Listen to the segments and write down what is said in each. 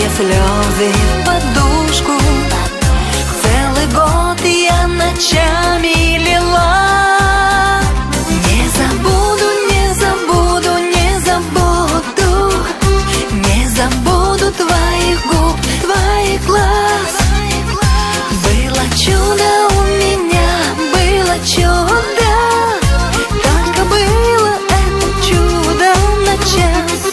мои слезы в подушку. Целый год я ночами лила. Не забуду, не забуду, не забуду, не забуду твоих губ, твоих глаз. Было чудо у меня, было чудо, только было это чудо на час.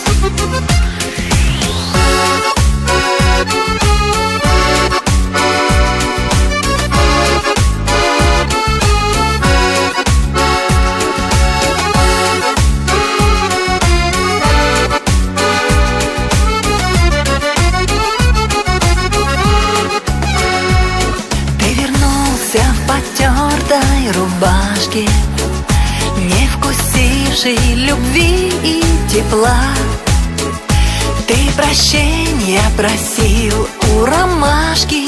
В потертой рубашке, не вкусившей любви и тепла. Ты прощения просил у ромашки,